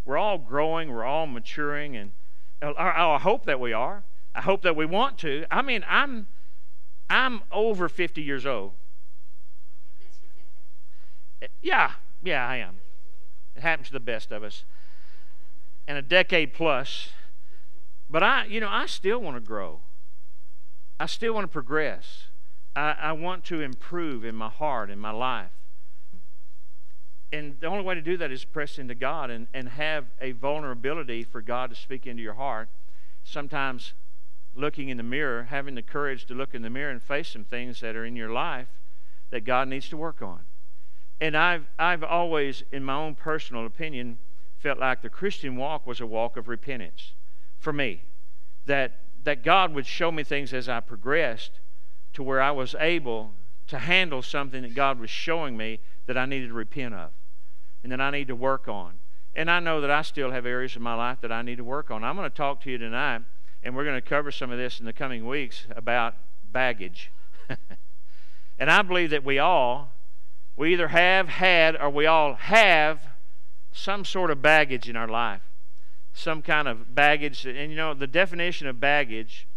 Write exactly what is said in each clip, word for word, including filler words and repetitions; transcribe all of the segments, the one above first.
we're all growing, we're all maturing, and I, I hope that we are. I hope that we want to. I mean, I'm I'm over fifty years old. Yeah, yeah, I am. It happens to the best of us. And a decade plus. But I, you know, I still want to grow. I still want to progress. I, I want to improve in my heart, in my life. And the only way to do that is press into God and, and have a vulnerability for God to speak into your heart. Sometimes looking in the mirror, having the courage to look in the mirror and face some things that are in your life that God needs to work on. And I've, I've always, in my own personal opinion, felt like the Christian walk was a walk of repentance for me. That, that God would show me things as I progressed to where I was able to handle something that God was showing me that I needed to repent of and that I need to work on. And I know that I still have areas of my life that I need to work on. I'm going to talk to you tonight, and we're going to cover some of this in the coming weeks about baggage. And I believe that we all, we either have had or we all have some sort of baggage in our life. Some kind of baggage. And you know, the definition of baggage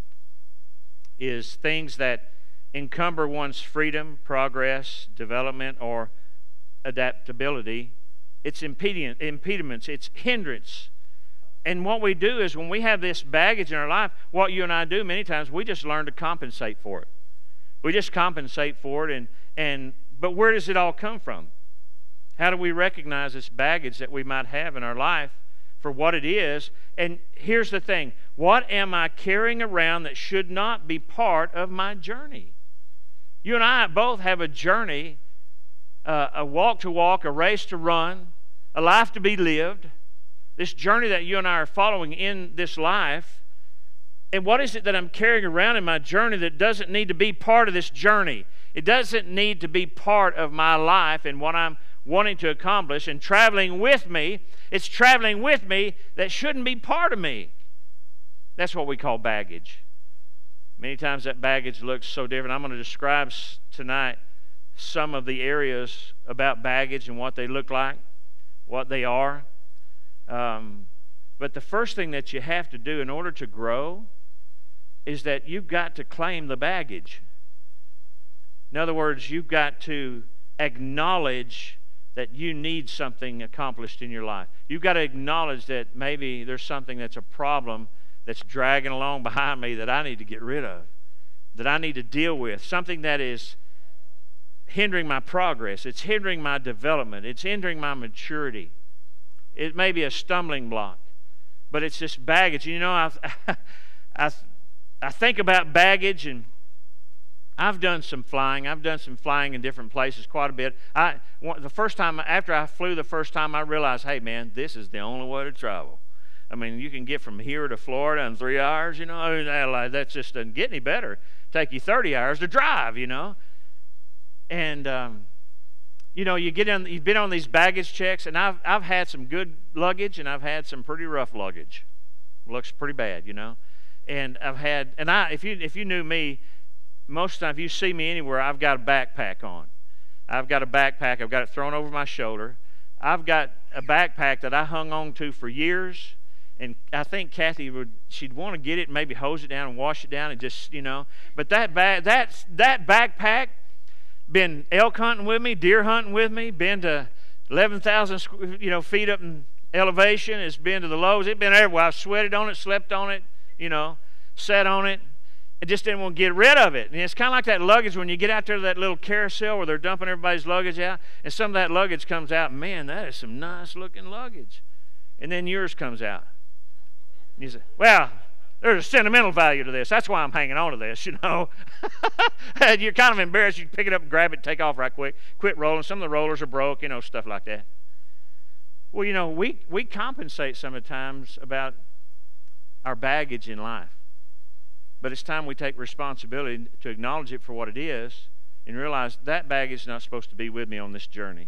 is things that encumber one's freedom, progress, development, or adaptability. It's impediment, impediments, it's hindrance. And what we do is when we have this baggage in our life, what you and I do many times, we just learn to compensate for it. We just compensate for it. And, and but where does it all come from? How do we recognize this baggage that we might have in our life for what it is? And here's the thing. What am I carrying around that should not be part of my journey? You and I both have a journey, uh, a walk to walk, a race to run, a life to be lived. This journey that you and I are following in this life. And what is it that I'm carrying around in my journey that doesn't need to be part of this journey? It doesn't need to be part of my life and what I'm wanting to accomplish and traveling with me. It's traveling with me that shouldn't be part of me. That's what we call baggage. Many times that baggage looks so different. I'm going to describe tonight some of the areas about baggage and what they look like, what they are. Um, but the first thing that you have to do in order to grow is that you've got to claim the baggage. In other words, you've got to acknowledge that you need something accomplished in your life. You've got to acknowledge that maybe there's something that's a problem that's dragging along behind me that I need to get rid of, that I need to deal with, something that is hindering my progress. It's hindering my development. It's hindering my maturity. It may be a stumbling block, but it's this baggage. You know, I, I, I think about baggage, and I've done some flying. I've done some flying in different places quite a bit. I, the first time, after I flew the first time, I realized, hey, man, this is the only way to travel. I mean, you can get from here to Florida in three hours, you know. I mean, that just doesn't get any better. Take you thirty hours to drive, you know. And, um, you know, you get in, you've been on these baggage checks, and I've, I've had some good luggage, and I've had some pretty rough luggage. Looks pretty bad, you know. And I've had, and I, if you if you knew me, most of the time, if you see me anywhere, I've got a backpack on. I've got a backpack. I've got it thrown over my shoulder. I've got a backpack that I hung on to for years. And I think Kathy would, she'd want to get it and maybe hose it down and wash it down and just, you know. But that bag, that, that backpack, been elk hunting with me, deer hunting with me, been to eleven thousand you know, feet up in elevation. It's been to the lows. It's been everywhere. I've sweated on it, slept on it, you know, sat on it. I just didn't want to get rid of it. And it's kind of like that luggage when you get out there to that little carousel where they're dumping everybody's luggage out, and some of that luggage comes out. Man, that is some nice looking luggage. And then yours comes out. And you say, well, there's a sentimental value to this. That's why I'm hanging on to this, you know. And you're kind of embarrassed. You pick it up and grab it, take off right quick, quit rolling. Some of the rollers are broke, you know, stuff like that. Well, you know, we, we compensate sometimes about our baggage in life. But it's time we take responsibility to acknowledge it for what it is and realize that baggage is not supposed to be with me on this journey.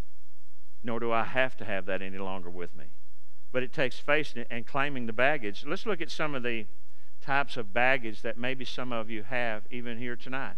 Nor do I have to have that any longer with me. But it takes faith and claiming the baggage. Let's look at some of the types of baggage that maybe some of you have even here tonight.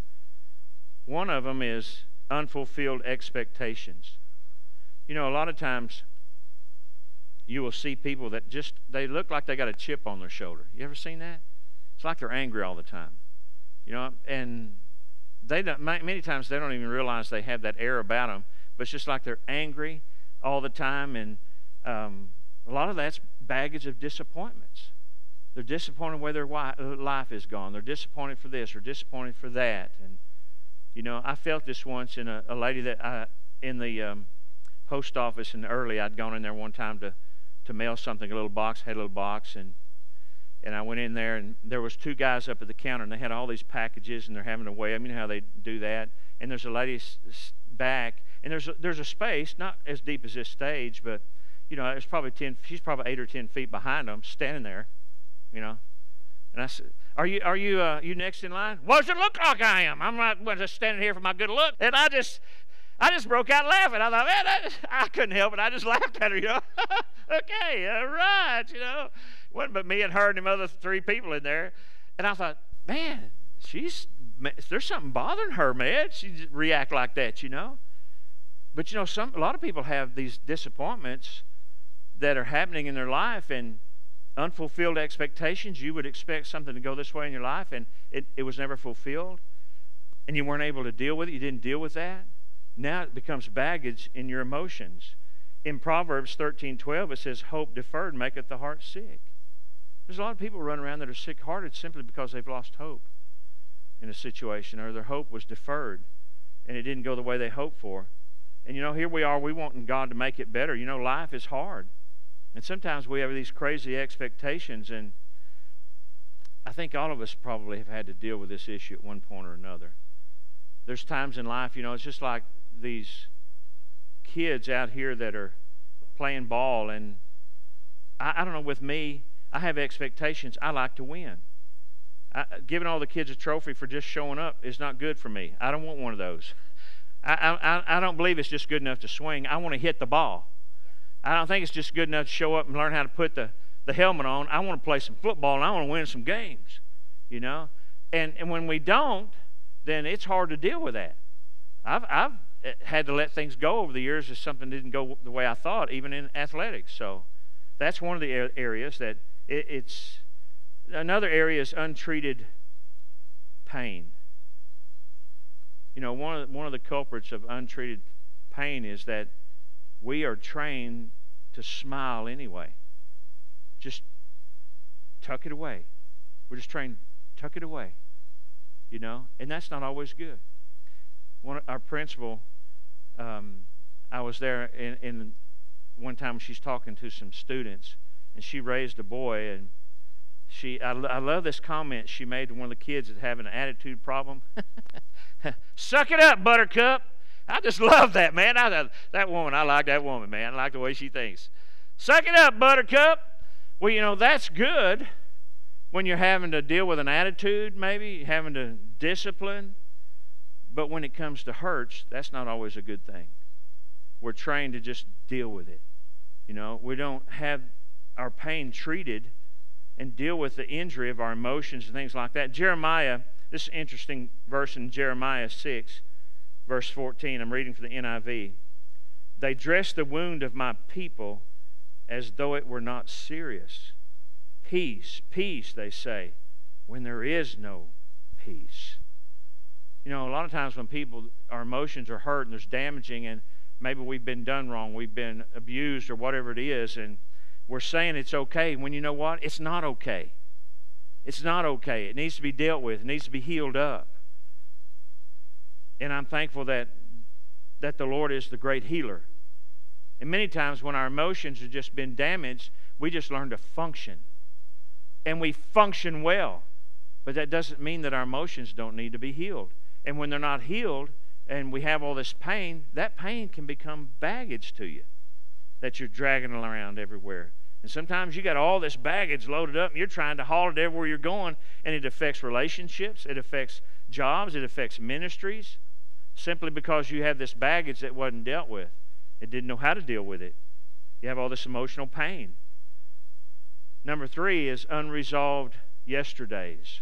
One of them is unfulfilled expectations. You know, a lot of times you will see people that just, they look like they got a chip on their shoulder. You ever seen that? It's like they're angry all the time. You know, and they don't, many times they don't even realize they have that air about them, but it's just like they're angry all the time, and um, a lot of that's baggage of disappointments. They're disappointed where their life is gone. They're disappointed for this or disappointed for that. And, you know, I felt this once in a, a lady that I, in the um, post office in the early, I'd gone in there one time to, to mail something, a little box, had a little box, and and I went in there, and there was two guys up at the counter, and they had all these packages, and they're having to weigh them. You know how they do that? And there's a lady's back, and there's a, there's a space, not as deep as this stage, but, you know, it's probably ten, she's probably eight or ten feet behind them, standing there, you know. And I said, are you are you uh, you next in line? What does it look like I am? I'm not well, just standing here for my good look. And I just I just broke out laughing. I thought, man, I, I couldn't help it. I just laughed at her, you know. Okay, all right, you know. Wasn't but me and her and them other three people in there. And I thought, man, she's there's something bothering her, man. She react like that, you know. But, you know, some a lot of people have these disappointments that are happening in their life, and unfulfilled expectations. You would expect something to go this way in your life, and it, it was never fulfilled, and you weren't able to deal with it. You didn't deal with that. Now it becomes baggage in your emotions. In Proverbs thirteen twelve, it says, hope deferred maketh the heart sick. There's a lot of people running around that are sick-hearted simply because they've lost hope in a situation, or their hope was deferred, and it didn't go the way they hoped for. And, you know, here we are, we wanting God to make it better. You know, life is hard. And sometimes we have these crazy expectations, and I think all of us probably have had to deal with this issue at one point or another. There's times in life, you know, it's just like these kids out here that are playing ball, and I, I don't know, with me, I have expectations. I like to win. I, giving all the kids a trophy for just showing up is not good for me. I don't want one of those. I, I, I don't believe it's just good enough to swing. I want to hit the ball. I don't think it's just good enough to show up and learn how to put the, the helmet on. I want to play some football, and I want to win some games, you know. And and when we don't, then it's hard to deal with that. I've I've had to let things go over the years if something didn't go the way I thought, even in athletics. So that's one of the areas that it, it's. Another area is untreated pain. You know, one of the, one of the culprits of untreated pain is that we are trained to smile anyway. Just tuck it away. We're just trained, tuck it away. You know, and that's not always good. One, our principal, um, I was there in, in one time she's talking to some students, and she raised a boy, and she, I, I love this comment she made to one of the kids that having an attitude problem. Suck it up, Buttercup. I just love that, man. I, that woman, I like that woman, man. I like the way she thinks. Suck it up, Buttercup. Well, you know, that's good when you're having to deal with an attitude, maybe, having to discipline. But when it comes to hurts, that's not always a good thing. We're trained to just deal with it. You know, we don't have our pain treated and deal with the injury of our emotions and things like that. Jeremiah, this is an interesting verse in Jeremiah six, verse fourteen. I'm reading from the N I V. They dress the wound of my people as though it were not serious. Peace, peace, they say, when there is no peace. You know, a lot of times when people, our emotions are hurt and there's damaging, and maybe we've been done wrong, we've been abused or whatever it is, and we're saying it's okay, when you know what? It's not okay. It's not okay. It needs to be dealt with. It needs to be healed up. And I'm thankful that that the Lord is the great healer. And many times when our emotions have just been damaged, we just learn to function. And we function well. But that doesn't mean that our emotions don't need to be healed. And when they're not healed and we have all this pain, that pain can become baggage to you that you're dragging around everywhere. And sometimes you got all this baggage loaded up and you're trying to haul it everywhere you're going, and it affects relationships, it affects jobs, it affects ministries, simply because you have this baggage that wasn't dealt with. It didn't know how to deal with it. You have all this emotional pain. Number three is unresolved yesterdays.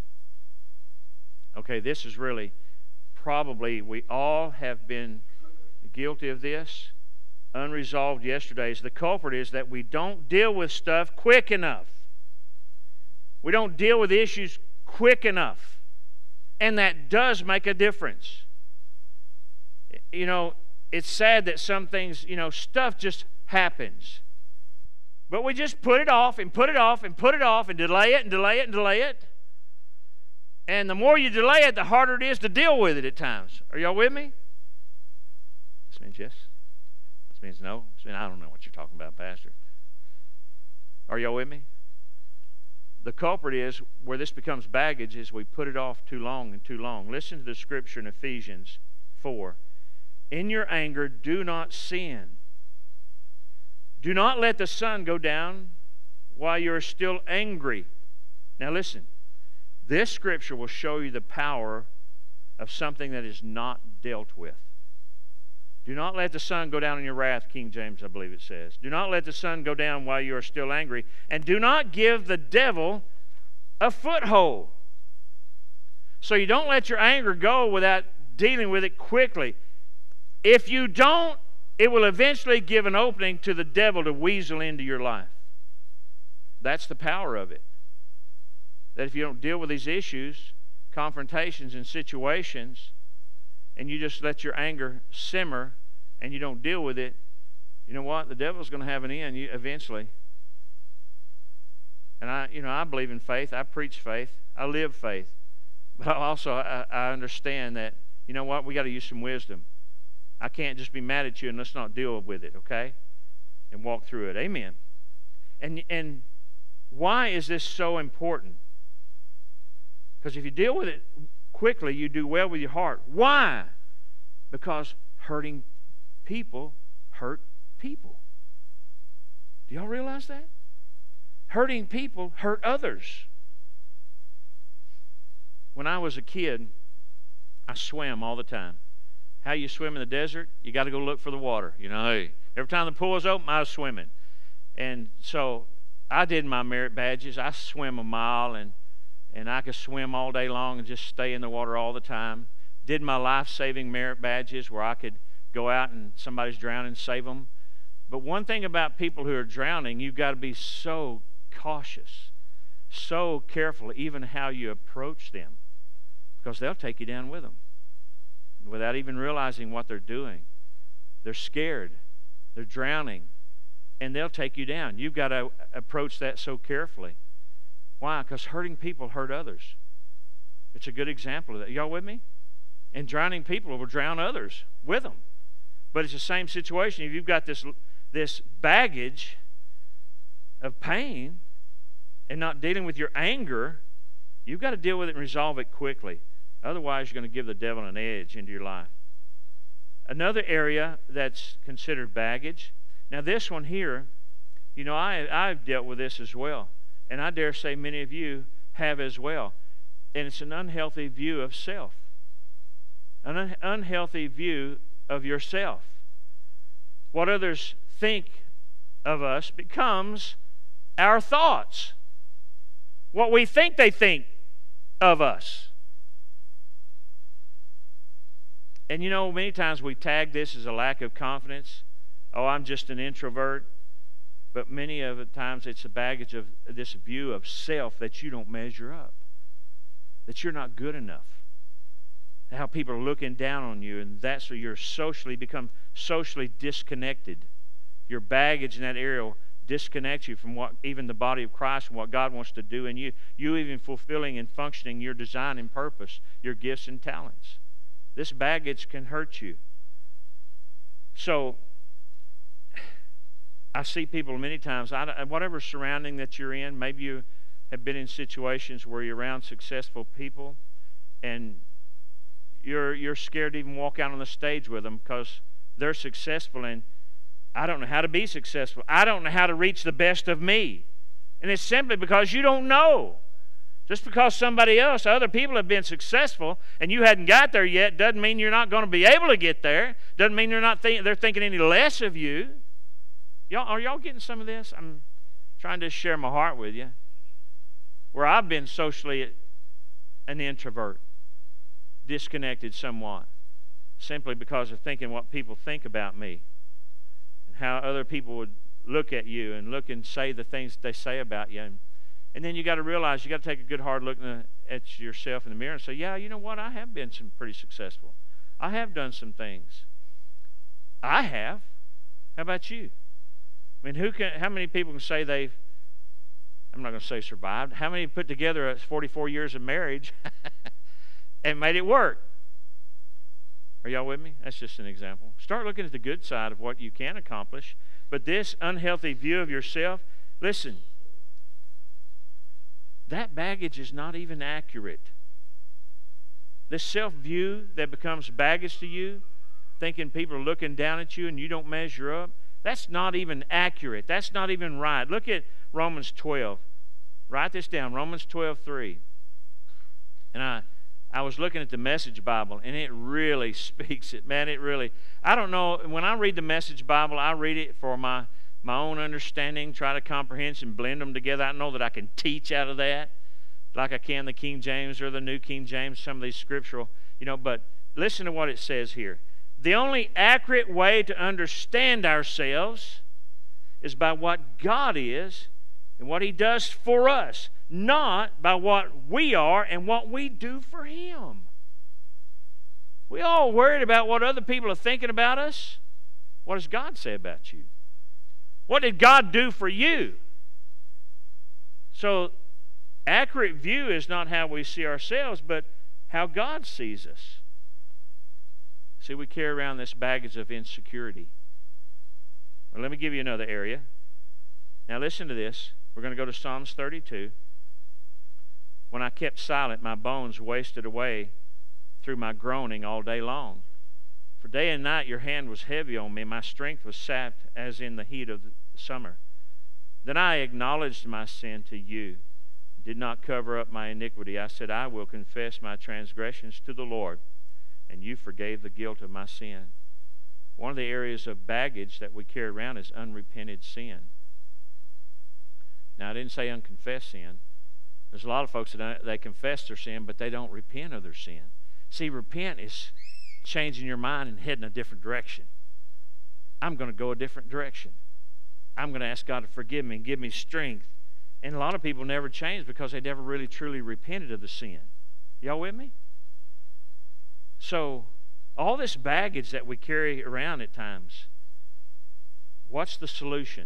Okay, this is really probably, we all have been guilty of this. unresolved yesterdays. The culprit is that we don't deal with stuff quick enough. We don't deal with issues quick enough. And that does make a difference. You know, it's sad that some things, you know, stuff just happens. But we just put it off and put it off and put it off and delay it and delay it and delay it. And the more you delay it, the harder it is to deal with it at times. Are y'all with me? This means yes. This means no. This means I don't know what you're talking about, Pastor. Are y'all with me? The culprit is where this becomes baggage is we put it off too long and too long. Listen to the scripture in Ephesians four. In your anger, do not sin. Do not let the sun go down while you are still angry. Now listen. This scripture will show you the power of something that is not dealt with. Do not let the sun go down in your wrath, King James, I believe it says. Do not let the sun go down while you are still angry. And do not give the devil a foothold. So you don't let your anger go without dealing with it quickly. If you don't, it will eventually give an opening to the devil to weasel into your life. That's the power of it. That if you don't deal with these issues, confrontations, and situations, and you just let your anger simmer and you don't deal with it, you know what? The devil's going to have an end eventually. And I, you know, I believe in faith. I preach faith. I live faith. But I also I, I understand that, you know what? We got to use some wisdom. I can't just be mad at you and let's not deal with it, okay? And walk through it. Amen. And and why is this so important? Because if you deal with it quickly, you do well with your heart. Why? Because hurting people hurt people. Do y'all realize that? Hurting people hurt others. When I was a kid, I swam all the time. How you swim in the desert? You got to go look for the water. You know, hey, every time the pool was open, I was swimming. And so I did my merit badges. I swim a mile, and and I could swim all day long and just stay in the water all the time. Did my life-saving merit badges where I could go out and somebody's drowning and save them. But one thing about people who are drowning, you've got to be so cautious, so careful even how you approach them, because they'll take you down with them without even realizing what they're doing. They're scared. They're drowning. And they'll take you down. You've got to approach that so carefully. Why? Because hurting people hurt others. It's a good example of that. Y'all with me? And drowning people will drown others with them. But it's the same situation. If you've got this, this baggage of pain and not dealing with your anger, you've got to deal with it and resolve it quickly. Otherwise, you're going to give the devil an edge into your life. Another area that's considered baggage. Now, this one here, you know, I, I've dealt with this as well. And I dare say many of you have as well. And it's an unhealthy view of self. An un- unhealthy view of yourself. What others think of us becomes our thoughts. What we think they think of us. And you know, many times we tag this as a lack of confidence. Oh, I'm just an introvert. But many of the times it's a baggage of this view of self that you don't measure up. That you're not good enough. How people are looking down on you, and that's where you're socially become socially disconnected. Your baggage in that area disconnects you from what even the body of Christ and what God wants to do in you. You even fulfilling and functioning your design and purpose, your gifts and talents. This baggage can hurt you. So I see people many times, I, whatever surrounding that you're in, maybe you have been in situations where you're around successful people and you're you're scared to even walk out on the stage with them because they're successful and I don't know how to be successful. I don't know how to reach the best of me. And it's simply because you don't know. Just because somebody else, other people have been successful and you hadn't got there yet doesn't mean you're not going to be able to get there. Doesn't mean they're not think, they're thinking any less of you. Y'all, are y'all getting some of this? I'm trying to share my heart with you. Where I've been socially an introvert, disconnected somewhat, simply because of thinking what people think about me and how other people would look at you and look and say the things they say about you. And, and then you got to realize you got to take a good hard look at yourself in the mirror and say, yeah, you know what? I have been some pretty successful. I have done some things. I have. How about you? I mean, who can? How many people can say they've, I'm not going to say survived, how many put together forty-four years of marriage and made it work? Are y'all with me? That's just an example. Start looking at the good side of what you can accomplish. But this unhealthy view of yourself, listen, that baggage is not even accurate. This self-view that becomes baggage to you, thinking people are looking down at you and you don't measure up, that's not even accurate. That's not even right. Look at Romans twelve. Write this down, Romans twelve three. And I, I was looking at the Message Bible, and it really speaks it. Man, it really, I don't know, when I read the Message Bible, I read it for my, my own understanding, try to comprehend and blend them together. I know that I can teach out of that, like I can the King James or the New King James, some of these scriptural, you know, but listen to what it says here. The only accurate way to understand ourselves is by what God is and what He does for us, not by what we are and what we do for Him. We all worried about what other people are thinking about us. What does God say about you? What did God do for you? So, accurate view is not how we see ourselves, but how God sees us. See, we carry around this baggage of insecurity. Well, let me give you another area. Now listen to this. We're going to go to Psalms thirty-two. When I kept silent, my bones wasted away through my groaning all day long. For day and night your hand was heavy on me. My strength was sapped as in the heat of the summer. Then I acknowledged my sin to you, did not cover up my iniquity. I said, I will confess my transgressions to the Lord, and you forgave the guilt of my sin. One of the areas of baggage that we carry around is unrepented sin. Now, I didn't say unconfessed sin. There's a lot of folks that they confess their sin, but they don't repent of their sin. See, repent is changing your mind and heading a different direction. I'm going to go a different direction. I'm going to ask God to forgive me and give me strength. And a lot of people never change because they never really truly repented of the sin. Y'all with me? So, all this baggage that we carry around at times, what's the solution?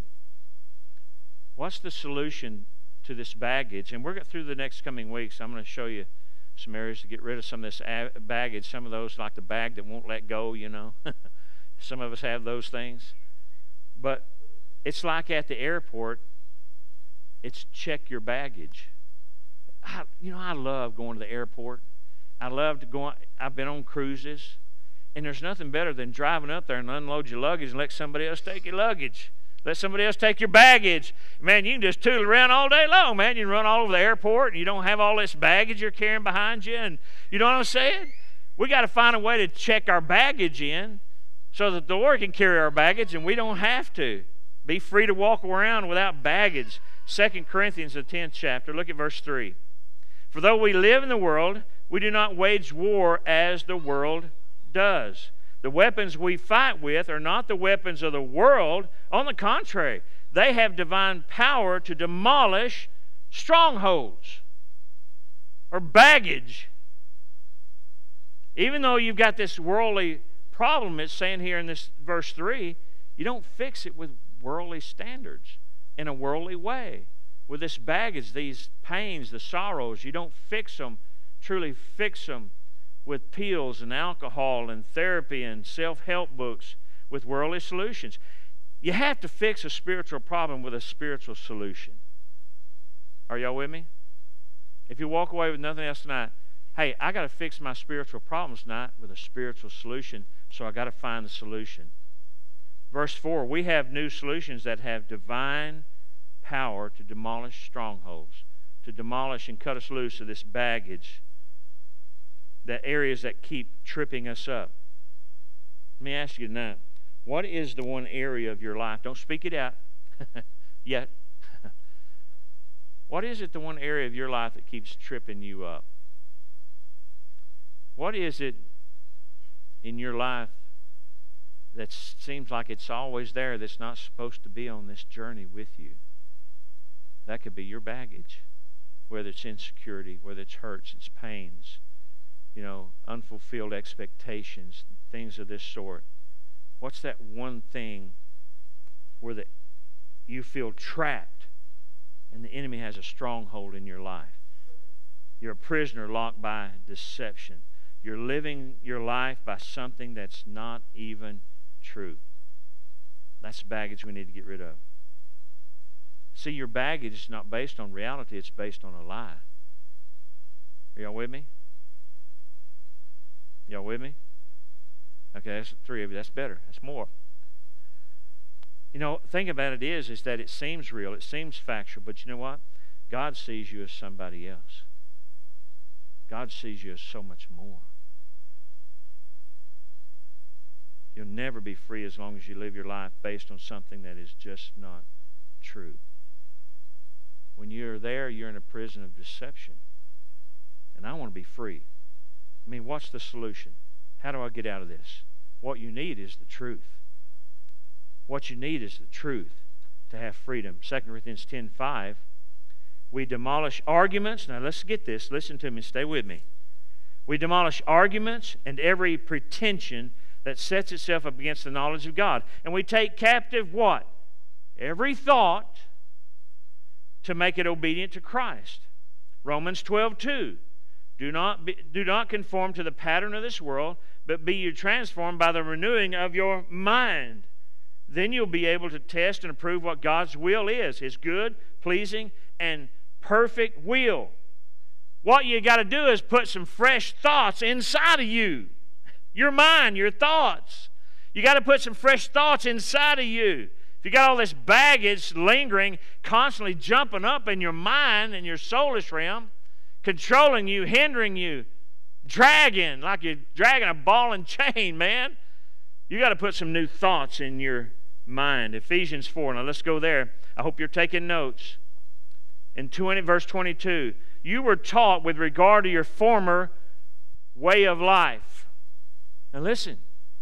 What's the solution to this baggage? And we're going through the next coming weeks. I'm going to show you some areas to get rid of some of this baggage. Some of those, like the bag that won't let go, you know. Some of us have those things. But it's like at the airport, it's check your baggage. I, you know, I love going to the airport. I love to go on, I've been on cruises, and there's nothing better than driving up there and unload your luggage and let somebody else take your luggage. Let somebody else take your baggage. Man, you can just tootle around all day long, man. You can run all over the airport, and you don't have all this baggage you're carrying behind you. And you know what I'm saying? We got to find a way to check our baggage in so that the Lord can carry our baggage, and we don't have to. Be free to walk around without baggage. Second Corinthians, the tenth chapter. Look at verse three. For though we live in the world, we do not wage war as the world does. The weapons we fight with are not the weapons of the world. On the contrary, they have divine power to demolish strongholds or baggage. Even though you've got this worldly problem, it's saying here in this verse three, you don't fix it with worldly standards in a worldly way. With this baggage, these pains, the sorrows, you don't fix them, truly fix them with pills and alcohol and therapy and self-help books with worldly solutions. You have to fix a spiritual problem with a spiritual solution. Are y'all with me? If you walk away with nothing else tonight, hey, I got to fix my spiritual problems tonight with a spiritual solution, so I got to find the solution. Verse four, we have new solutions that have divine power to demolish strongholds, to demolish and cut us loose of this baggage, the areas that keep tripping us up. Let me ask you tonight, what is the one area of your life? Don't speak it out yet. What is it, the one area of your life that keeps tripping you up? What is it in your life that seems like it's always there that's not supposed to be on this journey with you. That could be your baggage, whether it's insecurity, whether it's hurts, it's pains, you know, unfulfilled expectations, things of this sort. What's that one thing where the, you feel trapped and the enemy has a stronghold in your life? You're a prisoner locked by deception. You're living your life by something that's not even true. That's baggage we need to get rid of. See, your baggage is not based on reality, it's based on a lie. Are y'all with me? Y'all with me? Okay, that's three of you. That's better. That's more. You know, the thing about it is, is that it seems real, it seems factual, but you know what? God sees you as somebody else. God sees you as so much more. You'll never be free as long as you live your life based on something that is just not true. When you're there, you're in a prison of deception. And I want to be free. I mean, what's the solution? How do I get out of this? What you need is the truth. What you need is the truth to have freedom. Second Corinthians ten five, we demolish arguments. Now let's get this. Listen to me. Stay with me. We demolish arguments and every pretension that sets itself up against the knowledge of God. And we take captive what? Every thought to make it obedient to Christ. Romans twelve two. Do not, be, do not conform to the pattern of this world, but be you transformed by the renewing of your mind. Then you'll be able to test and approve what God's will is, His good, pleasing, and perfect will. What you got to do is put some fresh thoughts inside of you. Your mind, your thoughts. You got to put some fresh thoughts inside of you. If you got all this baggage lingering, constantly jumping up in your mind and your soulish realm, controlling you, hindering you, dragging, like you're dragging a ball and chain, man. You got to put some new thoughts in your mind. Ephesians four. Now let's go there. I hope you're taking notes. In twenty, verse twenty-two, you were taught with regard to your former way of life. Now listen.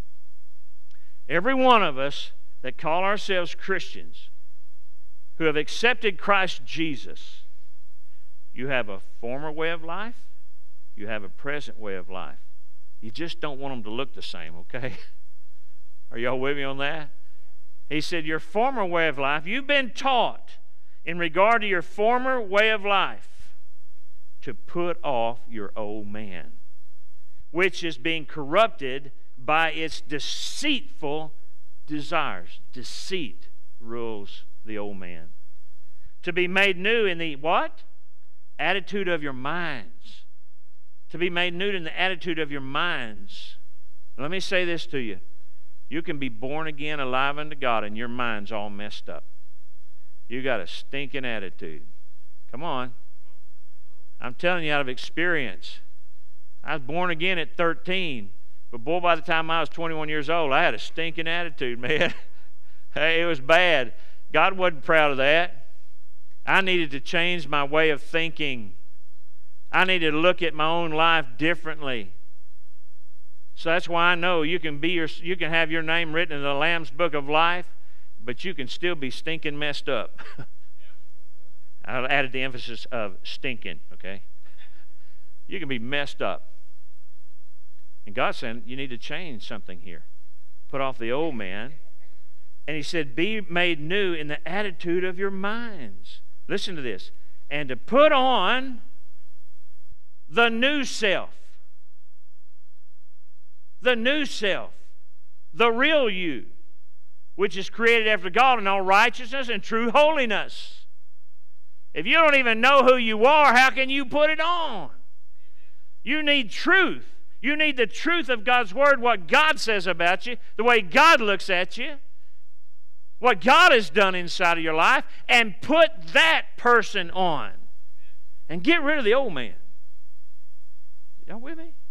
Every one of us that call ourselves Christians, who have accepted Christ Jesus, you have a former way of life, you have a present way of life. You just don't want them to look the same, okay? Are y'all with me on that? He said, your former way of life, you've been taught in regard to your former way of life to put off your old man, which is being corrupted by its deceitful desires. Deceit rules the old man. To be made new in the what? Attitude of your minds. To be made new in the attitude of your minds. Let me say this to you. You can be born again, alive unto God, and your mind's all messed up. You got a stinking attitude. Come on. I'm telling you out of experience. I was born again at thirteen. But boy, by the time I was twenty-one years old, I had a stinking attitude, man. Hey, it was bad. God wasn't proud of that. I needed to change my way of thinking. I needed to look at my own life differently. So that's why I know you can be your, you can have your name written in the Lamb's Book of Life, but you can still be stinking messed up. I added the emphasis of stinking, okay? You can be messed up. And God said, you need to change something here. Put off the old man. And He said, be made new in the attitude of your minds. Listen to this. And to put on the new self. The new self. The real you. Which is created after God in all righteousness and true holiness. If you don't even know who you are, how can you put it on? You need truth. You need the truth of God's Word, what God says about you, the way God looks at you, what God has done inside of your life, and put that person on. And get rid of the old man. Y'all with me?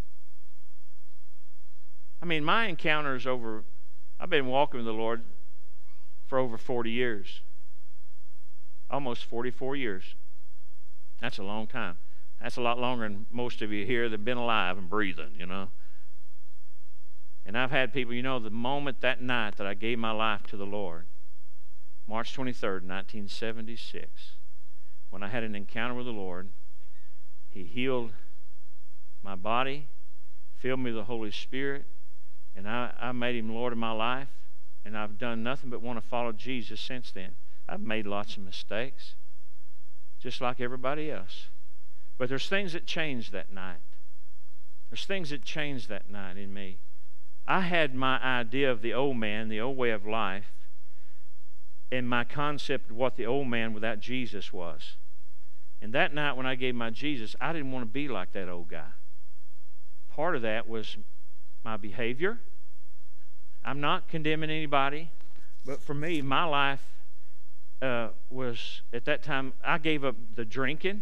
I mean, my encounters over, I've been walking with the Lord for over forty years. Almost forty-four years. That's a long time. That's a lot longer than most of you here that have been alive and breathing, you know. And I've had people, you know, the moment that night that I gave my life to the Lord, March twenty-third, nineteen seventy-six, when I had an encounter with the Lord, He healed my body, filled me with the Holy Spirit, and I, I made Him Lord of my life, and I've done nothing but want to follow Jesus since then. I've made lots of mistakes, just like everybody else. But there's things that changed that night. There's things that changed that night in me. I had my idea of the old man, the old way of life, and my concept of what the old man without Jesus was. And that night when I gave my Jesus, I didn't want to be like that old guy. Part of that was my behavior. I'm not condemning anybody, but for me, my life uh, was, at that time, I gave up the drinking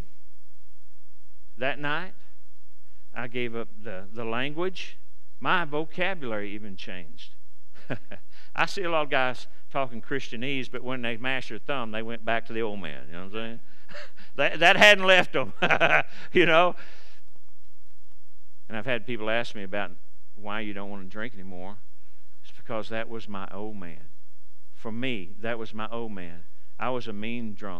that night. I gave up the, the language. My vocabulary even changed. I see a lot of guys talking Christianese, but when they mashed their thumb, they went back to the old man. You know what I'm saying? that, that hadn't left them, you know. And I've had people ask me about why you don't want to drink anymore. It's because that was my old man. For me, that was my old man. I was a mean drunk.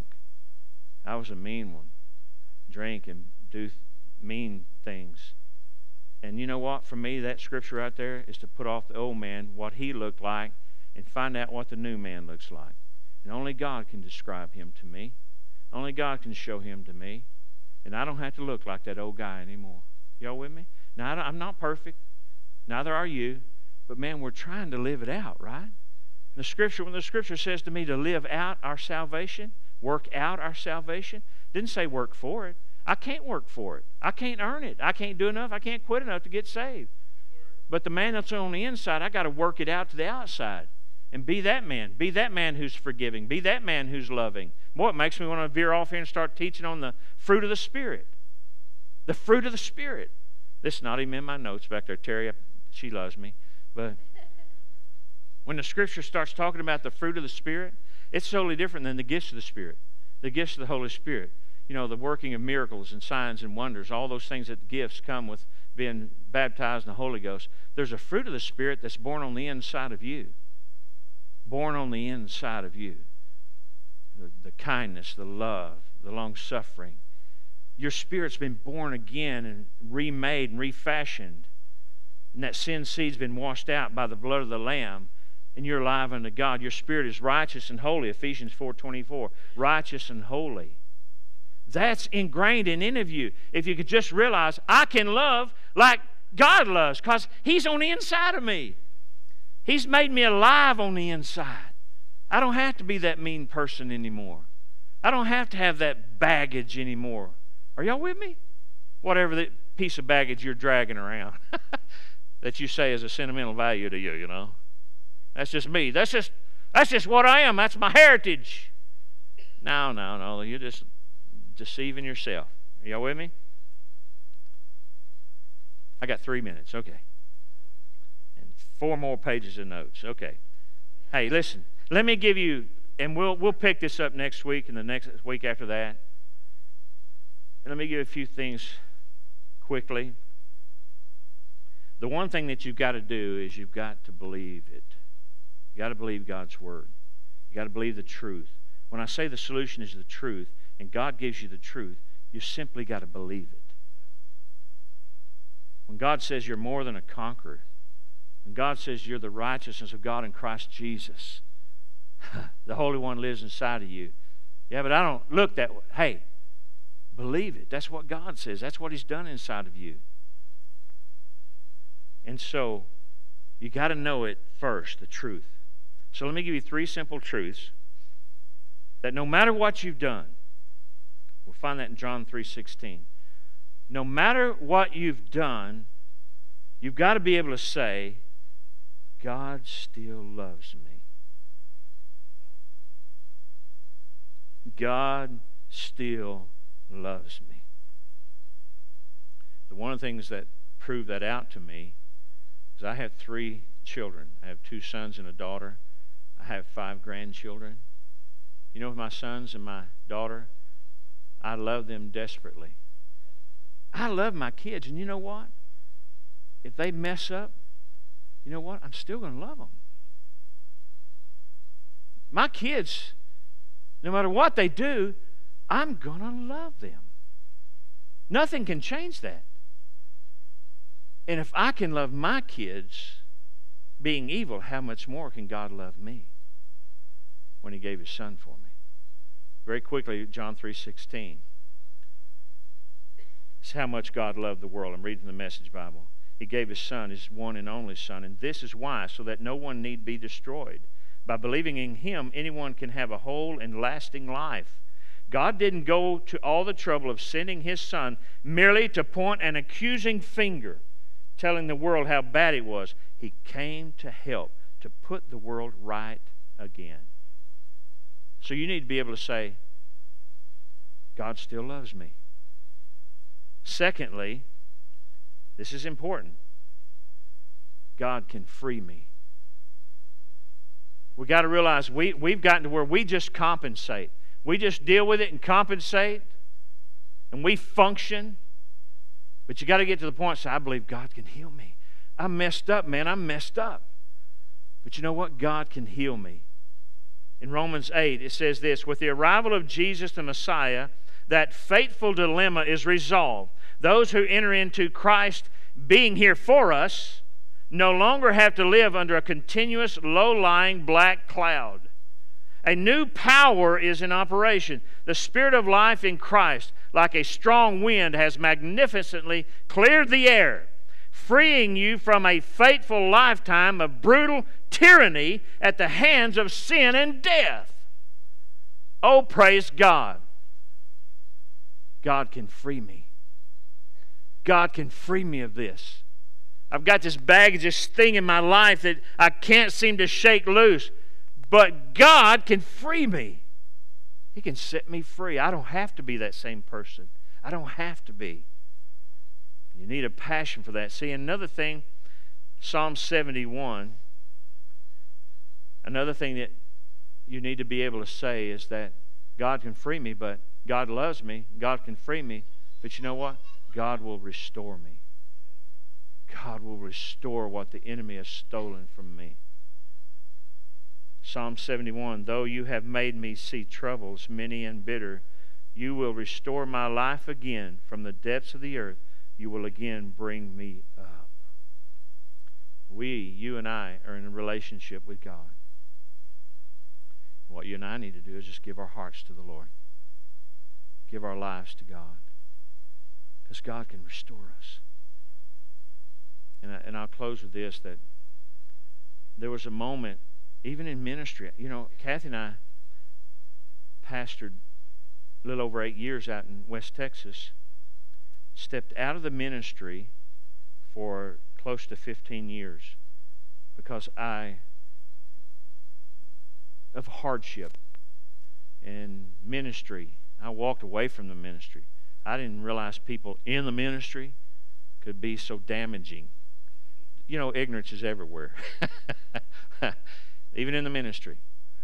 I was a mean one. Drink and do th- mean things. And you know what? For me, that scripture right there is to put off the old man, what he looked like, and find out what the new man looks like. And only God can describe him to me. Only God can show him to me. And I don't have to look like that old guy anymore. Y'all with me? Now, I'm not perfect. Neither are you. But man, we're trying to live it out, right? The scripture, when the scripture says to me to live out our salvation, work out our salvation, it didn't say work for it. I can't work for it. I can't earn it. I can't do enough. I can't quit enough to get saved. But the man that's on the inside, I got to work it out to the outside. And be that man. Be that man who's forgiving. Be that man who's loving. Boy, it makes me want to veer off here and start teaching on the fruit of the Spirit. The fruit of the Spirit. This is not even in my notes back there. Terry, she loves me. But when the Scripture starts talking about the fruit of the Spirit, it's totally different than the gifts of the Spirit. The gifts of the Holy Spirit. You know, the working of miracles and signs and wonders, all those things that gifts come with being baptized in the Holy Ghost. There's a fruit of the Spirit that's born on the inside of you. Born on the inside of you. The, the kindness, the love, the long-suffering. Your spirit's been born again and remade and refashioned. And that sin seed's been washed out by the blood of the Lamb. And you're alive unto God. Your spirit is righteous and holy. Ephesians four twenty-four. Righteous and holy. That's ingrained in any of you. If you could just realize, I can love like God loves because He's on the inside of me. He's made me alive on the inside. I don't have to be that mean person anymore. I don't have to have that baggage anymore. Are y'all with me? Whatever the piece of baggage you're dragging around that you say is a sentimental value to you, you know. That's just me. That's just, that's just what I am. That's my heritage. No, no, no. You're just deceiving yourself. Are y'all with me? I got three minutes. Okay. And four more pages of notes. Okay. Hey, listen. Let me give you, and we'll we'll pick this up next week and the next week after that. And let me give you a few things quickly. The one thing that you've got to do is you've got to believe it. You've got to believe God's Word. You've got to believe the truth. When I say the solution is the truth, and God gives you the truth, you simply got to believe it. When God says you're more than a conqueror, when God says you're the righteousness of God in Christ Jesus, the Holy One lives inside of you. Yeah, but I don't look that way. Hey, believe it. That's what God says. That's what He's done inside of you. And so, you got to know it first, the truth. So let me give you three simple truths that no matter what you've done, we'll find that in John three sixteen. No matter what you've done, you've got to be able to say, God still loves me. God still loves me. The one of the things that proved that out to me is I have three children. I have two sons and a daughter. I have five grandchildren. You know, with my sons and my daughter, I love them desperately. I love my kids, and you know what? If they mess up, you know what? I'm still going to love them. My kids, no matter what they do, I'm going to love them. Nothing can change that. And if I can love my kids being evil, how much more can God love me when He gave His Son for me? Very quickly, John three sixteen. It's how much God loved the world. I'm reading the Message Bible. He gave His Son, His one and only Son, and this is why, so that no one need be destroyed. By believing in Him, anyone can have a whole and lasting life. God didn't go to all the trouble of sending His Son merely to point an accusing finger, telling the world how bad it was. He came to help, to put the world right again. So you need to be able to say, God still loves me. Secondly, this is important, God can free me. We've got to realize we, we've gotten to where we just compensate. We just deal with it and compensate, and we function. But you got to get to the point and say, I believe God can heal me. I'm messed up, man. I'm messed up. But you know what? God can heal me. In Romans eight, it says this, with the arrival of Jesus the Messiah, that fateful dilemma is resolved. Those who enter into Christ being here for us no longer have to live under a continuous, low-lying black cloud. A new power is in operation. The Spirit of life in Christ, like a strong wind, has magnificently cleared the air, freeing you from a fateful lifetime of brutal tyranny at the hands of sin and death. Oh, praise God. God can free me. God can free me of this. I've got this baggage, this thing in my life that I can't seem to shake loose. But God can free me. He can set me free. I don't have to be that same person. I don't have to be. You need a passion for that. See, another thing, Psalm seventy-one, another thing that you need to be able to say is that God can free me, but God loves me. God can free me. But you know what? God will restore me. God will restore what the enemy has stolen from me. Psalm seventy-one, though you have made me see troubles many and bitter, you will restore my life again from the depths of the earth. You will again bring me up. We, you and I, are in a relationship with God. What you and I need to do is just give our hearts to the Lord. Give our lives to God. Because God can restore us. And, I, and I'll close with this, that there was a moment, even in ministry, you know, Kathy and I pastored a little over eight years out in West Texas, stepped out of the ministry for close to fifteen years because I, of hardship and ministry, I walked away from the ministry. I didn't realize people in the ministry could be so damaging. You know, ignorance is everywhere. Even in the ministry.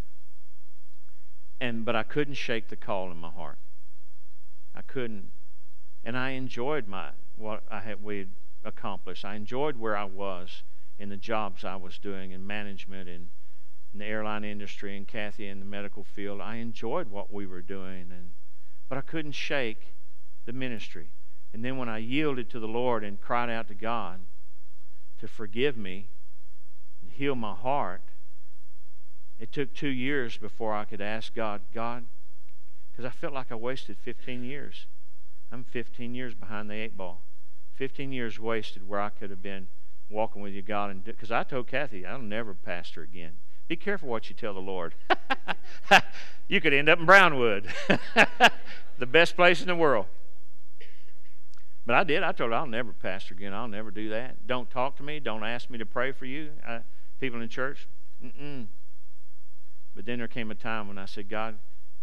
And but I couldn't shake the call in my heart. I couldn't. And I enjoyed my what I had we accomplished. I enjoyed where I was in the jobs I was doing in management and in the airline industry, and Kathy in the medical field. I enjoyed what we were doing, and but I couldn't shake the ministry. And then when I yielded to the Lord and cried out to God to forgive me and heal my heart, it took two years before I could ask God, God, because I felt like I wasted fifteen years. I'm fifteen years behind the eight ball. fifteen years wasted where I could have been walking with you, God. And because I told Kathy, I'll never pastor again. Be careful what you tell the Lord. You could end up in Brownwood. The best place in the world. But I did. I told her, I'll never pastor again. I'll never do that. Don't talk to me. Don't ask me to pray for you. I, people in church. Mm-mm. But then there came a time when I said, God,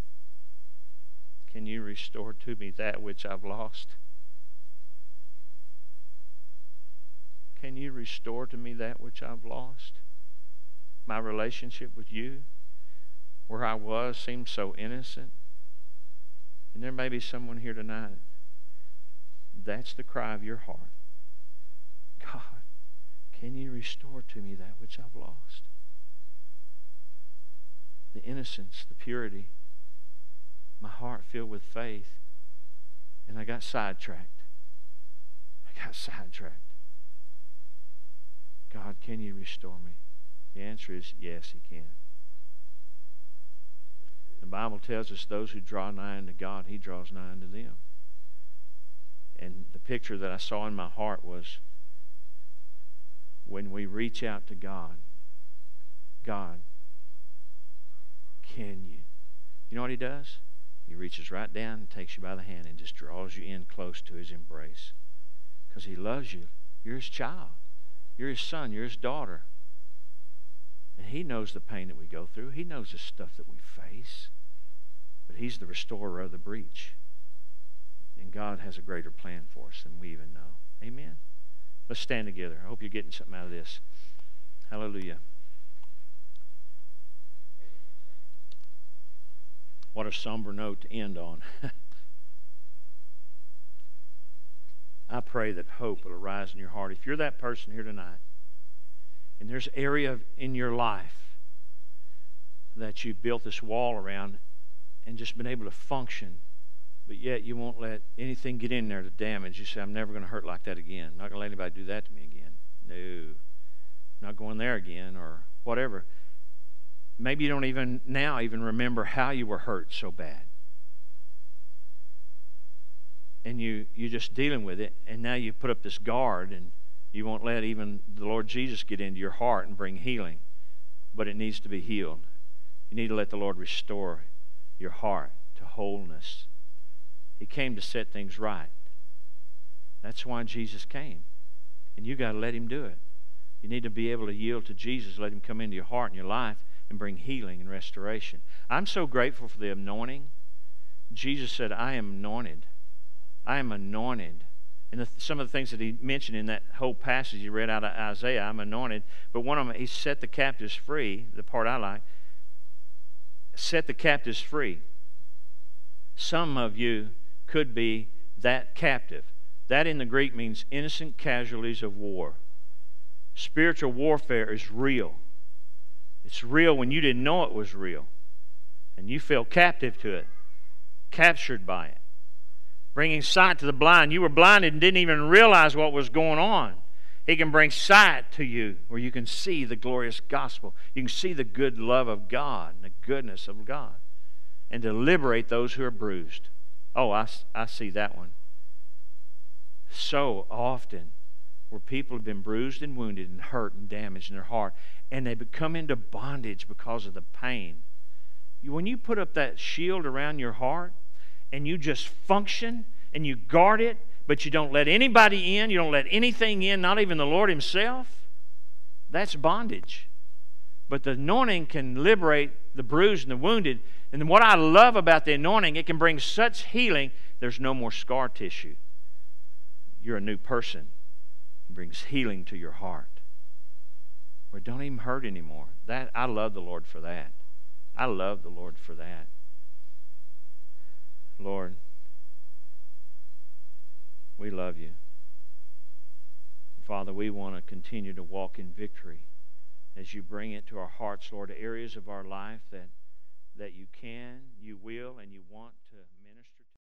can you restore to me that which I've lost? Can you restore to me that which I've lost? My relationship with you, where I was, seemed so innocent. And there may be someone here tonight. That's the cry of your heart. God, Can you restore to me that which I've lost? The innocence, the purity, my heart filled with faith, and I got sidetracked. I got sidetracked. God, can you restore me? The answer is yes, He can. The Bible tells us those who draw nigh unto God, He draws nigh unto them. And the picture that I saw in my heart was when we reach out to God, God, can you? You know what He does? He reaches right down and takes you by the hand and just draws you in close to His embrace. Because He loves you. You're His child. You're His son. You're His daughter. And He knows the pain that we go through. He knows the stuff that we face. But He's the restorer of the breach. And God has a greater plan for us than we even know. Amen? Let's stand together. I hope you're getting something out of this. Hallelujah. What a somber note to end on. I pray that hope will arise in your heart. If you're that person here tonight, and there's area of, in your life that you've built this wall around and just been able to function, but yet you won't let anything get in there to damage. You say, I'm never going to hurt like that again. I'm not going to let anybody do that to me again. No. I'm not going there again, or whatever. Maybe you don't even now even remember how you were hurt so bad. And you, you're just dealing with it, and now you put up this guard, and you won't let even the Lord Jesus get into your heart and bring healing. But it needs to be healed. You need to let the Lord restore your heart to wholeness. He came to set things right. That's why Jesus came. And you got to let Him do it. You need to be able to yield to Jesus, let Him come into your heart and your life and bring healing and restoration. I'm so grateful for the anointing. Jesus said, I am anointed. I am anointed. And the, some of the things that He mentioned in that whole passage you read out of Isaiah, I'm anointed. But one of them, He set the captives free, the part I like, set the captives free. Some of you could be that captive. That in the Greek means innocent casualties of war. Spiritual warfare is real. It's real when you didn't know it was real. And you fell captive to it, captured by it. Bringing sight to the blind. You were blinded and didn't even realize what was going on. He can bring sight to you where you can see the glorious gospel. You can see the good love of God and the goodness of God. And to liberate those who are bruised. Oh, I, I see that one. So often where people have been bruised and wounded and hurt and damaged in their heart, and they become into bondage because of the pain. You, when you put up that shield around your heart and you just function and you guard it, but you don't let anybody in, you don't let anything in, not even the Lord Himself, that's bondage. But the anointing can liberate the bruised and the wounded. And what I love about the anointing, it can bring such healing, there's no more scar tissue. You're a new person. It brings healing to your heart. Where it don't even hurt anymore. That I love the Lord for that. I love the Lord for that. Lord, we love You. Father, we want to continue to walk in victory as You bring it to our hearts, Lord, areas of our life that, that You can, You will, and You want to